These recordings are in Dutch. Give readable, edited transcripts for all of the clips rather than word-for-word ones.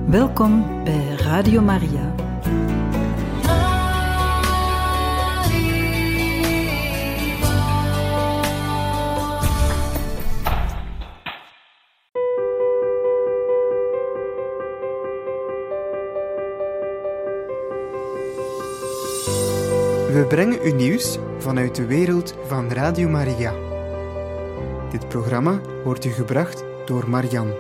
Welkom bij Radio Maria. We brengen u nieuws vanuit de wereld van Radio Maria. Dit programma wordt u gebracht door Marian.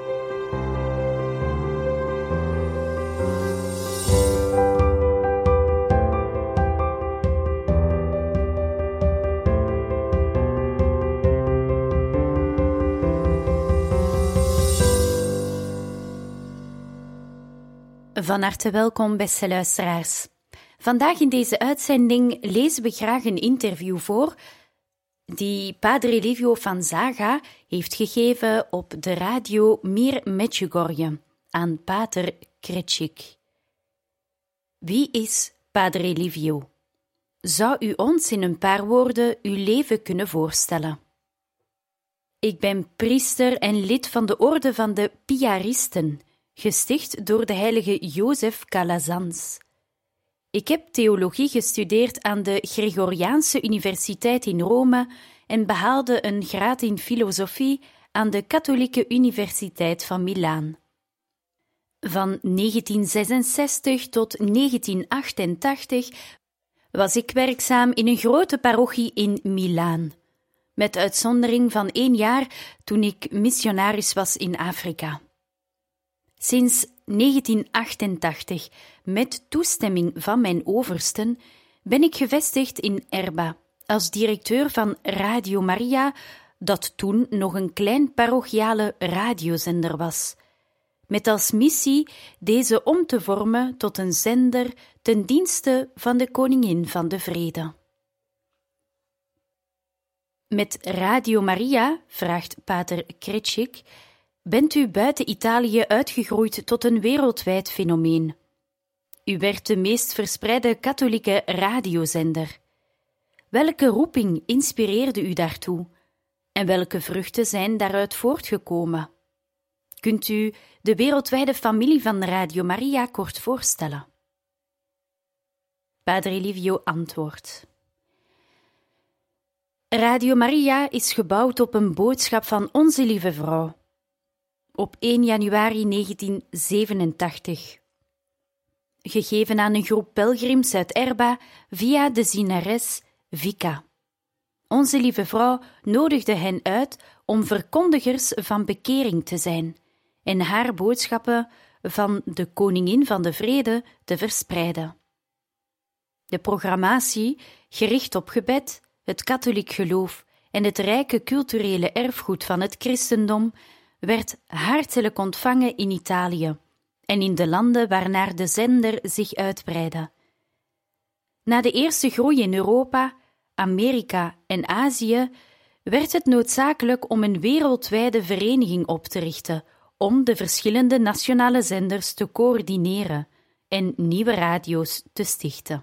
Van harte welkom, beste luisteraars. Vandaag in deze uitzending lezen we graag een interview voor die Padre Livio Fanzaga heeft gegeven op de radio Mir Medjugorje aan Pater Kretschik. Wie is Padre Livio? Zou u ons in een paar woorden uw leven kunnen voorstellen? Ik ben priester en lid van de orde van de Piaristen, gesticht door de heilige Jozef Calazans. Ik heb theologie gestudeerd aan de Gregoriaanse Universiteit in Rome en behaalde een graad in filosofie aan de Katholieke Universiteit van Milaan. Van 1966 tot 1988 was ik werkzaam in een grote parochie in Milaan, met uitzondering van 1 jaar toen ik missionaris was in Afrika. Sinds 1988, met toestemming van mijn oversten, ben ik gevestigd in Erba als directeur van Radio Maria, dat toen nog een klein parochiale radiozender was, met als missie deze om te vormen tot een zender ten dienste van de Koningin van de Vrede. Met Radio Maria, vraagt Pater Kretschik, bent u buiten Italië uitgegroeid tot een wereldwijd fenomeen. U werd de meest verspreide katholieke radiozender. Welke roeping inspireerde u daartoe? En welke vruchten zijn daaruit voortgekomen? Kunt u de wereldwijde familie van Radio Maria kort voorstellen? Padre Livio antwoordt. Radio Maria is gebouwd op een boodschap van Onze Lieve Vrouw. Op 1 januari 1987. Gegeven aan een groep pelgrims uit Erba via de zienares Vika. Onze Lieve Vrouw nodigde hen uit om verkondigers van bekering te zijn en haar boodschappen van de Koningin van de Vrede te verspreiden. De programmatie, gericht op gebed, het katholiek geloof en het rijke culturele erfgoed van het christendom, werd hartelijk ontvangen in Italië en in de landen waarnaar de zender zich uitbreidde. Na de eerste groei in Europa, Amerika en Azië werd het noodzakelijk om een wereldwijde vereniging op te richten om de verschillende nationale zenders te coördineren en nieuwe radio's te stichten.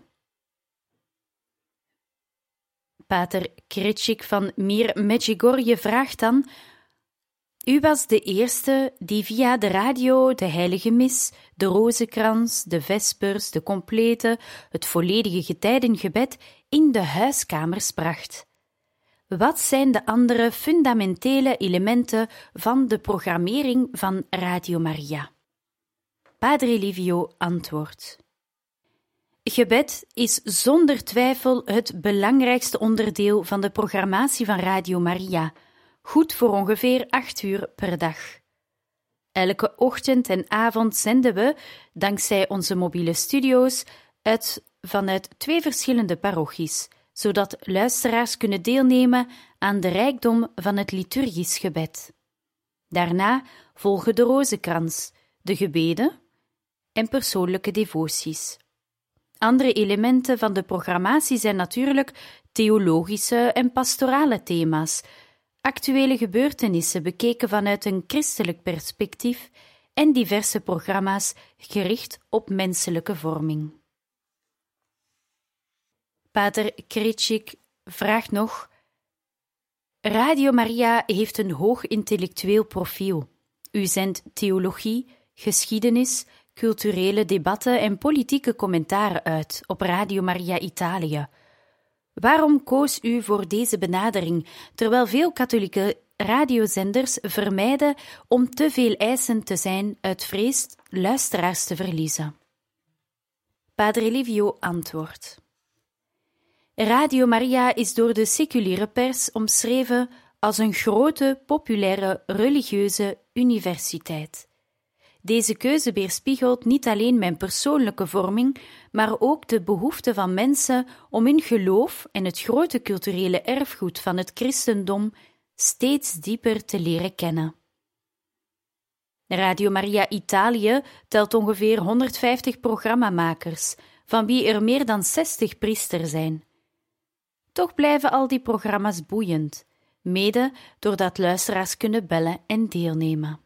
Pater Kretschik van Mir Medjugorje vraagt dan: u was de eerste die via de radio de heilige mis, de rozenkrans, de vespers, de complete, het volledige getijdengebed in de huiskamers bracht. Wat zijn de andere fundamentele elementen van de programmering van Radio Maria? Padre Livio antwoordt. Gebed is zonder twijfel het belangrijkste onderdeel van de programmatie van Radio Maria, goed voor ongeveer 8 uur per dag. Elke ochtend en avond zenden we, dankzij onze mobiele studio's, vanuit 2 verschillende parochies, zodat luisteraars kunnen deelnemen aan de rijkdom van het liturgisch gebed. Daarna volgen de rozenkrans, de gebeden en persoonlijke devoties. Andere elementen van de programmatie zijn natuurlijk theologische en pastorale thema's, actuele gebeurtenissen bekeken vanuit een christelijk perspectief en diverse programma's gericht op menselijke vorming. Pater Kretschik vraagt nog: Radio Maria heeft een hoog intellectueel profiel. U zendt theologie, geschiedenis, culturele debatten en politieke commentaren uit op Radio Maria Italië. Waarom koos u voor deze benadering, terwijl veel katholieke radiozenders vermijden om te veel eisend te zijn uit vrees luisteraars te verliezen? Padre Livio antwoordt: Radio Maria is door de seculiere pers omschreven als een grote, populaire, religieuze universiteit. Deze keuze weerspiegelt niet alleen mijn persoonlijke vorming, maar ook de behoefte van mensen om hun geloof en het grote culturele erfgoed van het christendom steeds dieper te leren kennen. Radio Maria Italië telt ongeveer 150 programmamakers, van wie er meer dan 60 priesters zijn. Toch blijven al die programma's boeiend, mede doordat luisteraars kunnen bellen en deelnemen.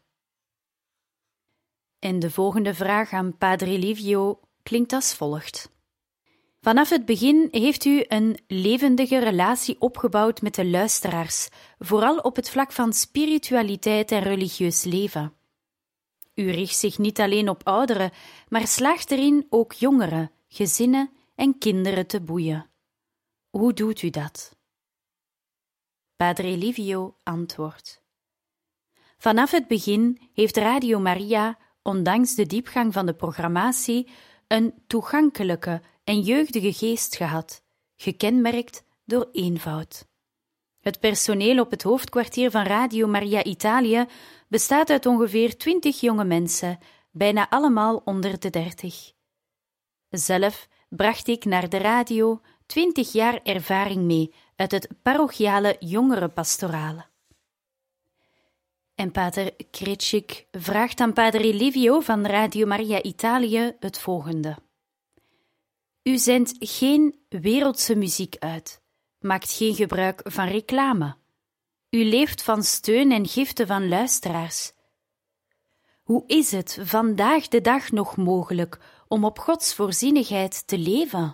En de volgende vraag aan Padre Livio klinkt als volgt. Vanaf het begin heeft u een levendige relatie opgebouwd met de luisteraars, vooral op het vlak van spiritualiteit en religieus leven. U richt zich niet alleen op ouderen, maar slaagt erin ook jongeren, gezinnen en kinderen te boeien. Hoe doet u dat? Padre Livio antwoordt: vanaf het begin heeft Radio Maria, ondanks de diepgang van de programmatie, een toegankelijke en jeugdige geest gehad, gekenmerkt door eenvoud. Het personeel op het hoofdkwartier van Radio Maria Italië bestaat uit ongeveer 20 jonge mensen, bijna allemaal onder de 30. Zelf bracht ik naar de radio 20 jaar ervaring mee uit het parochiale jongerenpastorale. En pater Kretschik vraagt aan Padre Livio van Radio Maria Italië het volgende. U zendt geen wereldse muziek uit, maakt geen gebruik van reclame. U leeft van steun en giften van luisteraars. Hoe is het vandaag de dag nog mogelijk om op Gods voorzienigheid te leven?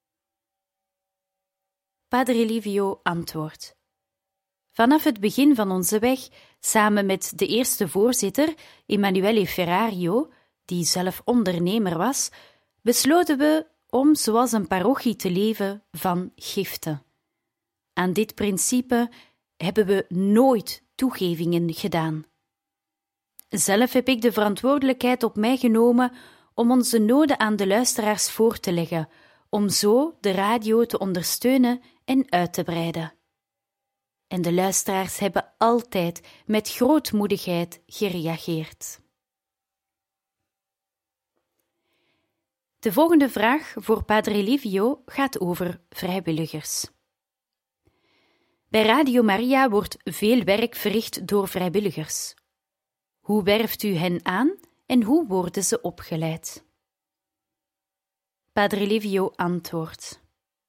Padre Livio antwoordt: vanaf het begin van onze weg, samen met de eerste voorzitter, Emanuele Ferrario, die zelf ondernemer was, besloten we om zoals een parochie te leven van giften. Aan dit principe hebben we nooit toegevingen gedaan. Zelf heb ik de verantwoordelijkheid op mij genomen om onze noden aan de luisteraars voor te leggen, om zo de radio te ondersteunen en uit te breiden. En de luisteraars hebben altijd met grootmoedigheid gereageerd. De volgende vraag voor Padre Livio gaat over vrijwilligers. Bij Radio Maria wordt veel werk verricht door vrijwilligers. Hoe werft u hen aan en hoe worden ze opgeleid? Padre Livio antwoordt: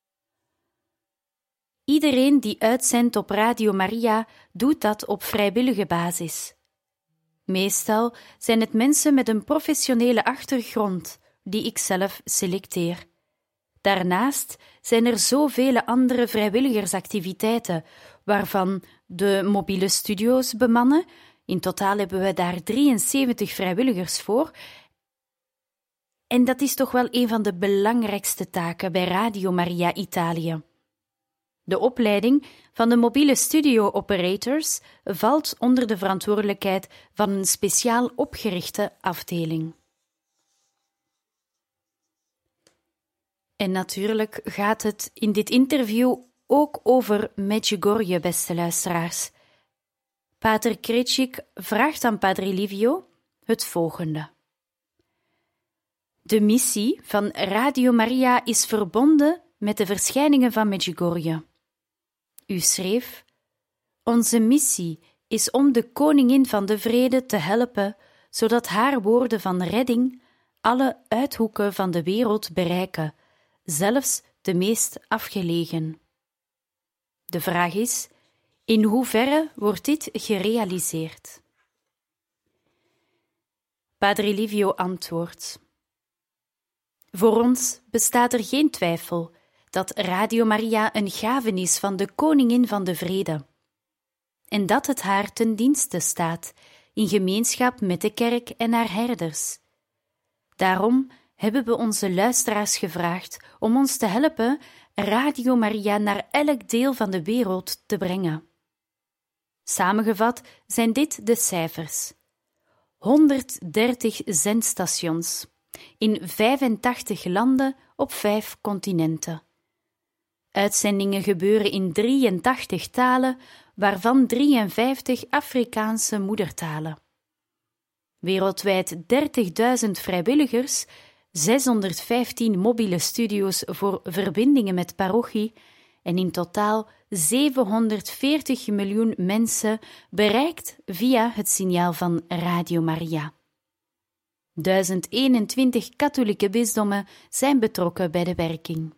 iedereen die uitzendt op Radio Maria doet dat op vrijwillige basis. Meestal zijn het mensen met een professionele achtergrond die ik zelf selecteer. Daarnaast zijn er zoveel andere vrijwilligersactiviteiten, waarvan de mobiele studio's bemannen. In totaal hebben we daar 73 vrijwilligers voor. En dat is toch wel een van de belangrijkste taken bij Radio Maria Italië. De opleiding van de mobiele studio-operators valt onder de verantwoordelijkheid van een speciaal opgerichte afdeling. En natuurlijk gaat het in dit interview ook over Medjugorje, beste luisteraars. Pater Kretschik vraagt aan Padre Livio het volgende. De missie van Radio Maria is verbonden met de verschijningen van Medjugorje. U schreef: onze missie is om de koningin van de vrede te helpen, zodat haar woorden van redding alle uithoeken van de wereld bereiken, zelfs de meest afgelegen. De vraag is: in hoeverre wordt dit gerealiseerd? Padre Livio antwoordt: voor ons bestaat er geen twijfel dat Radio Maria een gave is van de koningin van de vrede, en dat het haar ten dienste staat in gemeenschap met de kerk en haar herders. Daarom hebben we onze luisteraars gevraagd om ons te helpen Radio Maria naar elk deel van de wereld te brengen. Samengevat zijn dit de cijfers: 130 zendstations in 85 landen op 5 continenten. Uitzendingen gebeuren in 83 talen, waarvan 53 Afrikaanse moedertalen. Wereldwijd 30.000 vrijwilligers, 615 mobiele studio's voor verbindingen met parochie en in totaal 740 miljoen mensen bereikt via het signaal van Radio Maria. 1021 katholieke bisdommen zijn betrokken bij de werking.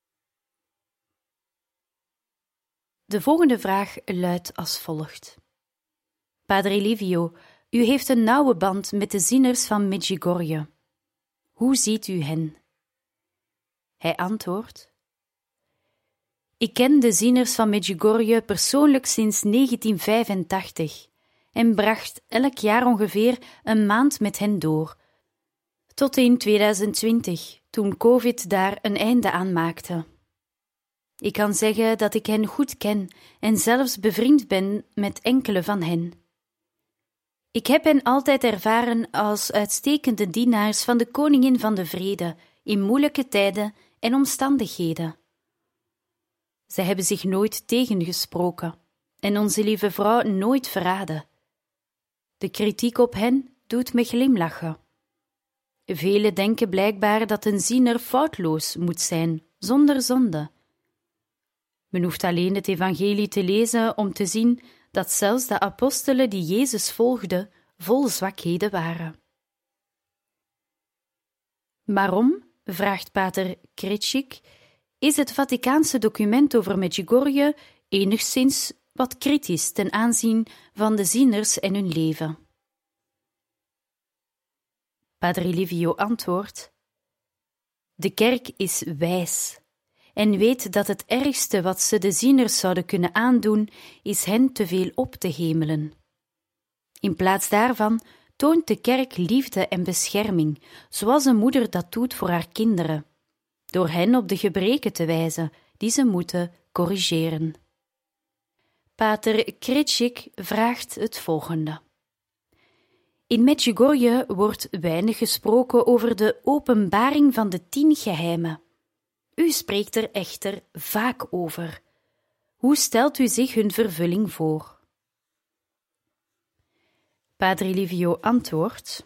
De volgende vraag luidt als volgt. Padre Livio, u heeft een nauwe band met de zieners van Medjugorje. Hoe ziet u hen? Hij antwoordt: Ik ken de zieners van Medjugorje persoonlijk sinds 1985 en bracht elk jaar ongeveer een maand met hen door, tot in 2020, toen COVID daar een einde aan maakte. Ik kan zeggen dat ik hen goed ken en zelfs bevriend ben met enkele van hen. Ik heb hen altijd ervaren als uitstekende dienaars van de Koningin van de Vrede in moeilijke tijden en omstandigheden. Zij hebben zich nooit tegengesproken en onze lieve vrouw nooit verraden. De kritiek op hen doet me glimlachen. Velen denken blijkbaar dat een ziener foutloos moet zijn, zonder zonde. Men hoeft alleen het evangelie te lezen om te zien dat zelfs de apostelen die Jezus volgden vol zwakheden waren. Waarom, vraagt pater Kretschik, is het Vaticaanse document over Medjugorje enigszins wat kritisch ten aanzien van de zieners en hun leven? Padre Livio antwoordt: De kerk is wijs en weet dat het ergste wat ze de zieners zouden kunnen aandoen, is hen te veel op te hemelen. In plaats daarvan toont de kerk liefde en bescherming, zoals een moeder dat doet voor haar kinderen, door hen op de gebreken te wijzen die ze moeten corrigeren. Pater Kretschik vraagt het volgende. In Medjugorje wordt weinig gesproken over de openbaring van de 10 geheimen. U spreekt er echter vaak over. Hoe stelt u zich hun vervulling voor? Padre Livio antwoordt: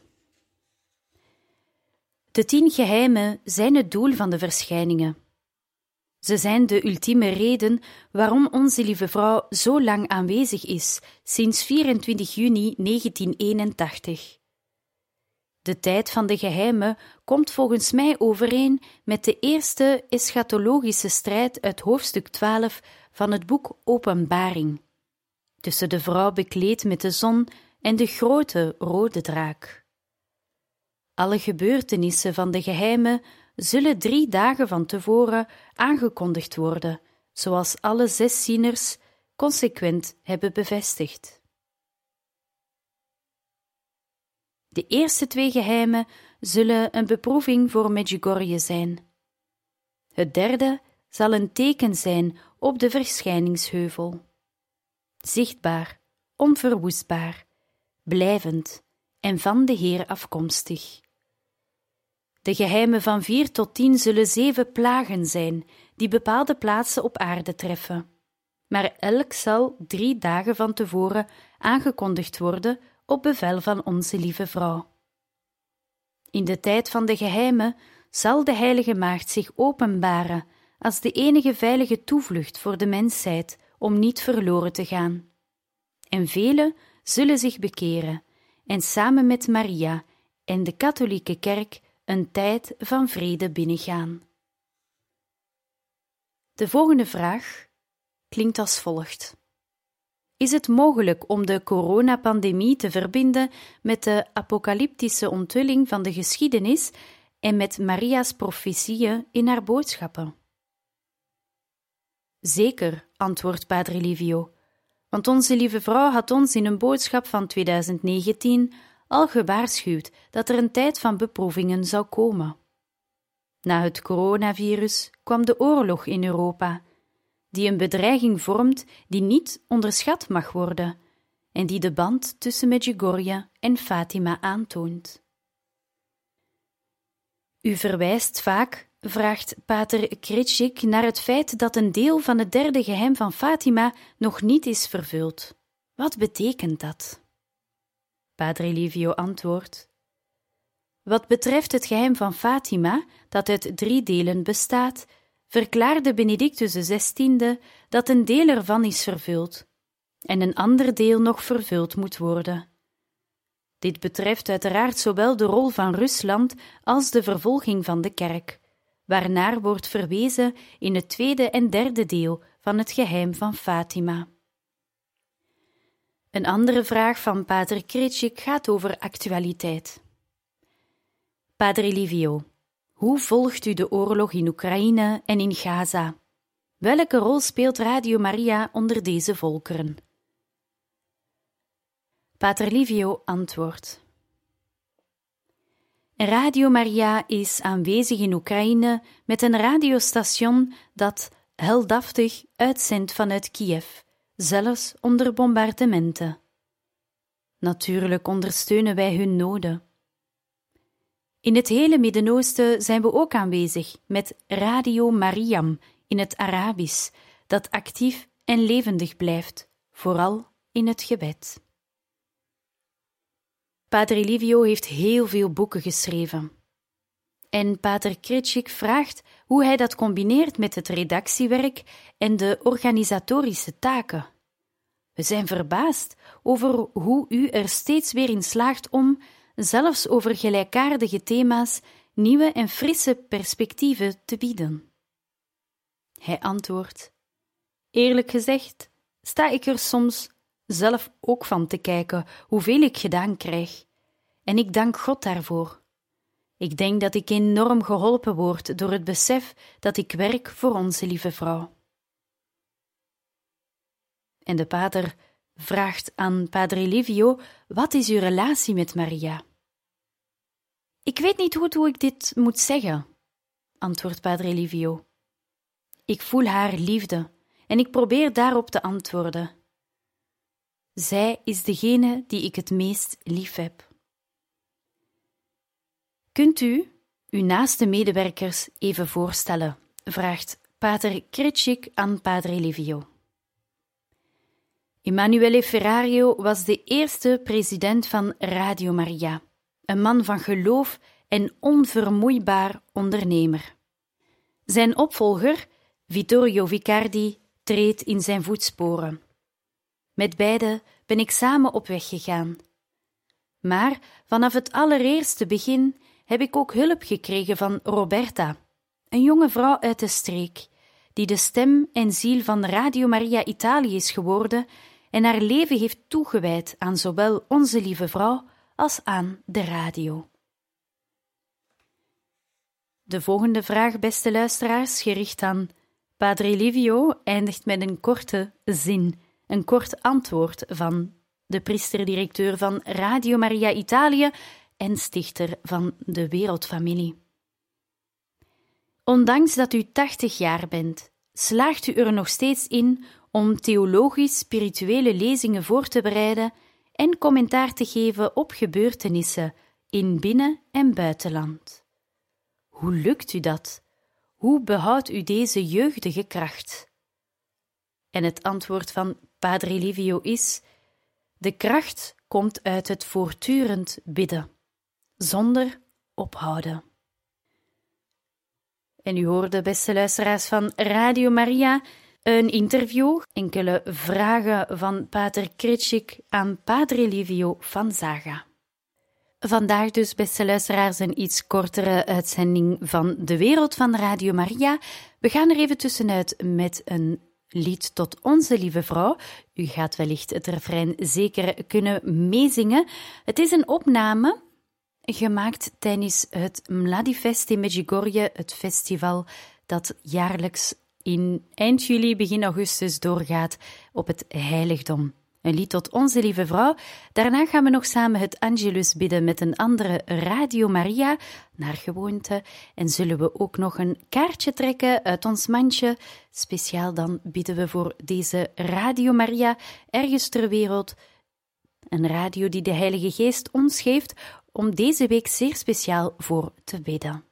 De 10 geheimen zijn het doel van de verschijningen. Ze zijn de ultieme reden waarom onze lieve vrouw zo lang aanwezig is, sinds 24 juni 1981. De tijd van de geheimen komt volgens mij overeen met de eerste eschatologische strijd uit hoofdstuk 12 van het boek Openbaring, tussen de vrouw bekleed met de zon en de grote rode draak. Alle gebeurtenissen van de geheimen zullen 3 dagen van tevoren aangekondigd worden, zoals alle 6 zieners consequent hebben bevestigd. De eerste 2 geheimen zullen een beproeving voor Medjugorje zijn. Het derde zal een teken zijn op de verschijningsheuvel. Zichtbaar, onverwoestbaar, blijvend en van de Heer afkomstig. De geheimen van 4 tot 10 zullen 7 plagen zijn, die bepaalde plaatsen op aarde treffen. Maar elk zal 3 dagen van tevoren aangekondigd worden op bevel van onze lieve vrouw. In de tijd van de geheimen zal de heilige maagd zich openbaren als de enige veilige toevlucht voor de mensheid om niet verloren te gaan. En velen zullen zich bekeren en samen met Maria en de katholieke kerk een tijd van vrede binnengaan. De volgende vraag klinkt als volgt. Is het mogelijk om de coronapandemie te verbinden met de apocalyptische onthulling van de geschiedenis en met Maria's profetieën in haar boodschappen? Zeker, antwoordt Padre Livio, want onze lieve vrouw had ons in een boodschap van 2019 al gewaarschuwd dat er een tijd van beproevingen zou komen. Na het coronavirus kwam de oorlog in Europa, die een bedreiging vormt die niet onderschat mag worden en die de band tussen Medjugorje en Fatima aantoont. U verwijst vaak, vraagt pater Kretschik, naar het feit dat een deel van het derde geheim van Fatima nog niet is vervuld. Wat betekent dat? Padre Livio antwoordt: wat betreft het geheim van Fatima, dat uit 3 delen bestaat, verklaarde Benedictus XVI dat een deel ervan is vervuld en een ander deel nog vervuld moet worden. Dit betreft uiteraard zowel de rol van Rusland als de vervolging van de kerk, waarnaar wordt verwezen in het 2e en 3e deel van het geheim van Fatima. Een andere vraag van pater Kretschik gaat over actualiteit. Padre Livio, hoe volgt u de oorlog in Oekraïne en in Gaza? Welke rol speelt Radio Maria onder deze volkeren? Pater Livio antwoordt: Radio Maria is aanwezig in Oekraïne met een radiostation dat heldhaftig uitzendt vanuit Kiev, zelfs onder bombardementen. Natuurlijk ondersteunen wij hun noden. In het hele Midden-Oosten zijn we ook aanwezig met Radio Mariam in het Arabisch, dat actief en levendig blijft, vooral in het gebed. Padre Livio heeft heel veel boeken geschreven. En pater Kretschik vraagt hoe hij dat combineert met het redactiewerk en de organisatorische taken. We zijn verbaasd over hoe u er steeds weer in slaagt om, zelfs over gelijkaardige thema's, nieuwe en frisse perspectieven te bieden. Hij antwoordt: eerlijk gezegd sta ik er soms zelf ook van te kijken hoeveel ik gedaan krijg. En ik dank God daarvoor. Ik denk dat ik enorm geholpen word door het besef dat ik werk voor onze lieve vrouw. En de pater vraagt aan Padre Livio: wat is uw relatie met Maria? Ik weet niet goed hoe ik dit moet zeggen, antwoordt Padre Livio. Ik voel haar liefde en ik probeer daarop te antwoorden. Zij is degene die ik het meest lief heb. Kunt u uw naaste medewerkers even voorstellen, vraagt pater Kretschik aan Padre Livio. Emanuele Ferrario was de eerste president van Radio Maria, een man van geloof en onvermoeibaar ondernemer. Zijn opvolger, Vittorio Vicardi, treedt in zijn voetsporen. Met beide ben ik samen op weg gegaan. Maar vanaf het allereerste begin heb ik ook hulp gekregen van Roberta, een jonge vrouw uit de streek, die de stem en ziel van Radio Maria Italië is geworden en haar leven heeft toegewijd aan zowel onze lieve vrouw als aan de radio. De volgende vraag, beste luisteraars, gericht aan Padre Livio, eindigt met een korte zin, een kort antwoord van de priester-directeur van Radio Maria Italië en stichter van de Wereldfamilie. Ondanks dat u 80 jaar bent, slaagt u er nog steeds in om theologisch-spirituele lezingen voor te bereiden en commentaar te geven op gebeurtenissen in binnen- en buitenland. Hoe lukt u dat? Hoe behoudt u deze jeugdige kracht? En het antwoord van Padre Livio is: de kracht komt uit het voortdurend bidden, zonder ophouden. En u hoorde, beste luisteraars van Radio Maria, een interview, enkele vragen van pater Kretschik aan Padre Livio van Zaga. Vandaag dus, beste luisteraars, een iets kortere uitzending van De Wereld van Radio Maria. We gaan er even tussenuit met een lied tot onze lieve vrouw. U gaat wellicht het refrein zeker kunnen meezingen. Het is een opname gemaakt tijdens het Mladifest in Medjugorje, het festival dat jaarlijks in eind juli, begin augustus doorgaat op het heiligdom Een lied tot Onze Lieve Vrouw. Daarna gaan we nog samen het Angelus bidden met een andere Radio Maria, naar gewoonte. En zullen we ook nog een kaartje trekken uit ons mandje. Speciaal dan bidden we voor deze Radio Maria, ergens ter wereld. Een radio die de Heilige Geest ons geeft om deze week zeer speciaal voor te bidden.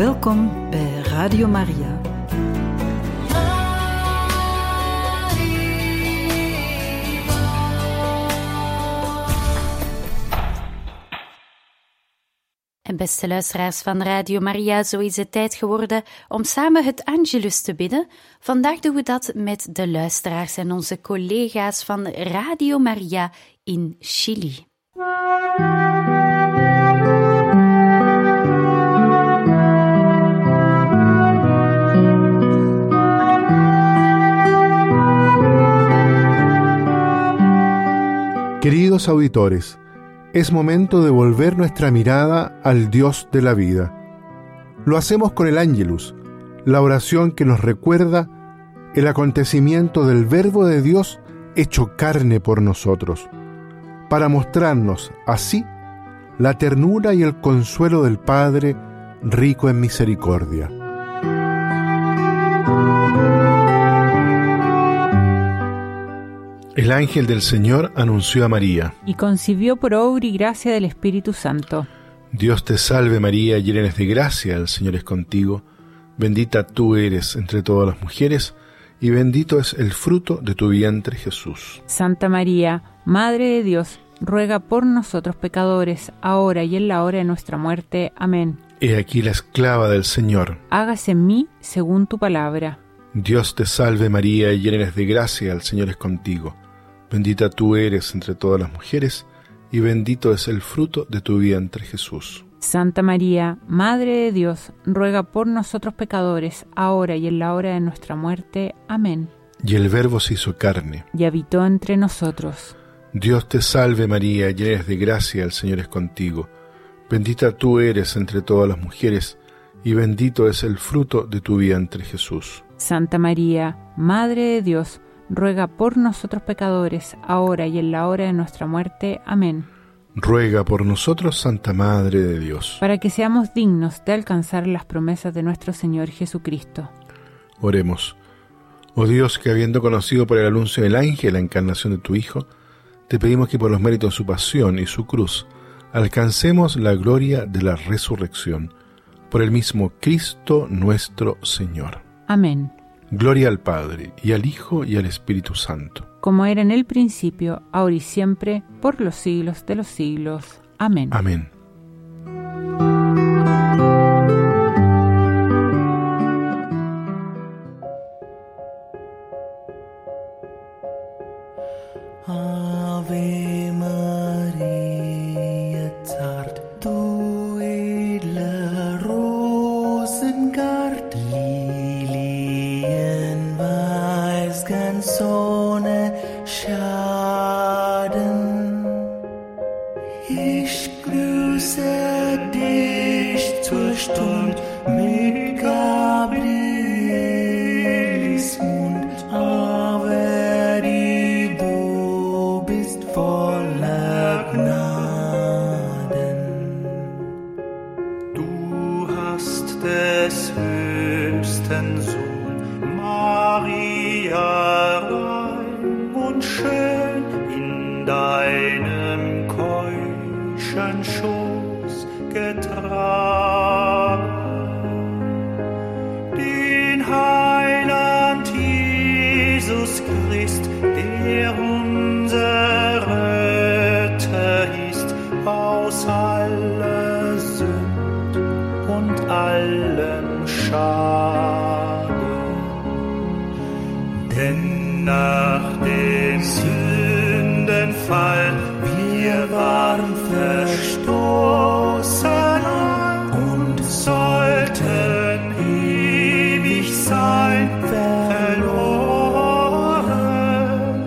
Welkom bij Radio Maria. En beste luisteraars van Radio Maria, zo is het tijd geworden om samen het Angelus te bidden. Vandaag doen we dat met de luisteraars en onze collega's van Radio Maria in Chili. Queridos auditores, es momento de volver nuestra mirada al Dios de la vida. Lo hacemos con el Ángelus, la oración que nos recuerda el acontecimiento del Verbo de Dios hecho carne por nosotros, para mostrarnos así la ternura y el consuelo del Padre rico en misericordia. El ángel del Señor anunció a María, y concibió por obra y gracia del Espíritu Santo. Dios te salve María, llena eres de gracia, el Señor es contigo. Bendita tú eres entre todas las mujeres, y bendito es el fruto de tu vientre Jesús. Santa María, Madre de Dios, ruega por nosotros pecadores, ahora y en la hora de nuestra muerte. Amén. He aquí la esclava del Señor. Hágase en mí según tu palabra. Dios te salve María, llena eres de gracia, el Señor es contigo. Bendita tú eres entre todas las mujeres, y bendito es el fruto de tu vientre Jesús. Santa María, Madre de Dios, ruega por nosotros pecadores, ahora y en la hora de nuestra muerte. Amén. Y el Verbo se hizo carne, y habitó entre nosotros. Dios te salve María, llena eres de gracia, el Señor es contigo. Bendita tú eres entre todas las mujeres, y bendito es el fruto de tu vientre Jesús. Santa María, Madre de Dios, ruega por nosotros pecadores, ahora y en la hora de nuestra muerte. Amén. Ruega por nosotros, Santa Madre de Dios, para que seamos dignos de alcanzar las promesas de nuestro Señor Jesucristo. Oremos. Oh Dios, que habiendo conocido por el anuncio del ángel la encarnación de tu Hijo, te pedimos que por los méritos de su pasión y su cruz alcancemos la gloria de la resurrección. Por el mismo Cristo nuestro Señor. Amén. Gloria al Padre, y al Hijo, y al Espíritu Santo. Como era en el principio, ahora y siempre, por los siglos de los siglos. Amén. Amén. Ave Maria, zart, du edle Rosengart, Lilien weiß ganz ohne Schaden. Ich grüße dich zur Stund mit Gabrielis Mund, Ave die du bist voller Gnaden. Du hast des höchsten Sohn, Maria, rein und schön in deinem keuschen Schoß getragen. Den Heiland Jesus Christ, der unser Retter ist, aus aller Sünd und allem Schaden. Denn nach dem Sündenfall wir waren verstoßen und sollten ewig sein verloren.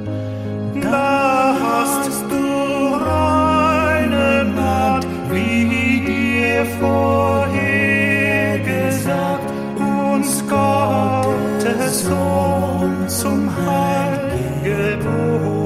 Da hast du reine Magd, wie dir vorher gesagt, uns Gottes Sohn zum Heil geboren.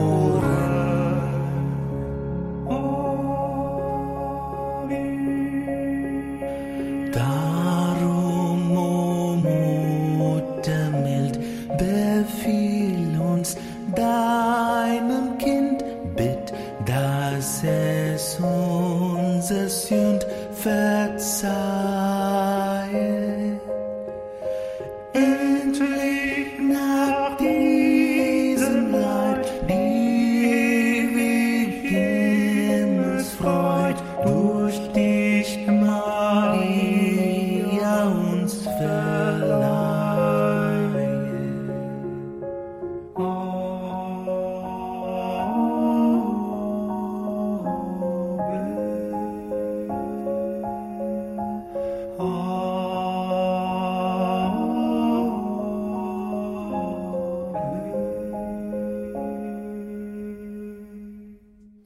Darum, o Mutter mild, befiehl uns deinem Kind, bitt, dass es unser Sünd verzeiht.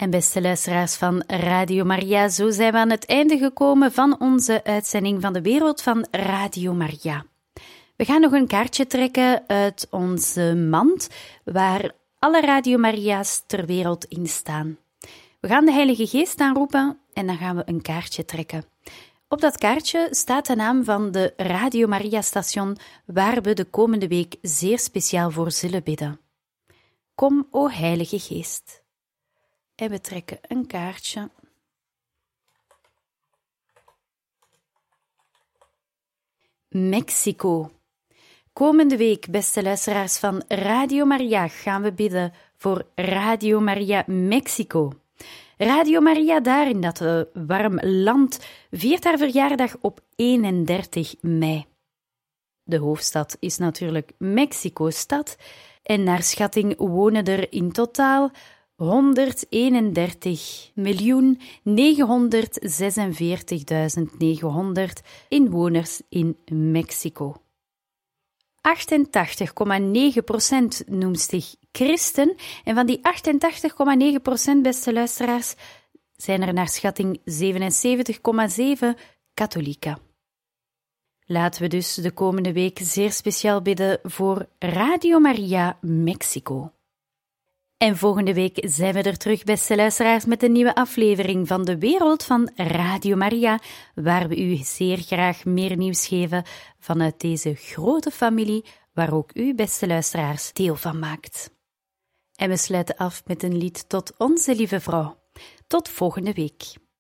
En beste luisteraars van Radio Maria, zo zijn we aan het einde gekomen van onze uitzending van de wereld van Radio Maria. We gaan nog een kaartje trekken uit onze mand, waar alle Radio Maria's ter wereld in staan. We gaan de Heilige Geest aanroepen en dan gaan we een kaartje trekken. Op dat kaartje staat de naam van de Radio Maria-station, waar we de komende week zeer speciaal voor zullen bidden. Kom, o Heilige Geest. En we trekken een kaartje. Mexico. Komende week, beste luisteraars van Radio Maria, gaan we bidden voor Radio Maria Mexico. Radio Maria daar in dat warm land viert haar verjaardag op 31 mei. De hoofdstad is natuurlijk Mexico-stad en naar schatting wonen er in totaal 131.946.900 inwoners in Mexico. 88,9% noemt zich christen en van die 88,9% beste luisteraars zijn er naar schatting 77,7 katholieken. Laten we dus de komende week zeer speciaal bidden voor Radio Maria Mexico. En volgende week zijn we er terug, beste luisteraars, met een nieuwe aflevering van de wereld van Radio Maria, waar we u zeer graag meer nieuws geven vanuit deze grote familie, waar ook u, beste luisteraars, deel van maakt. En we sluiten af met een lied tot onze lieve vrouw. Tot volgende week.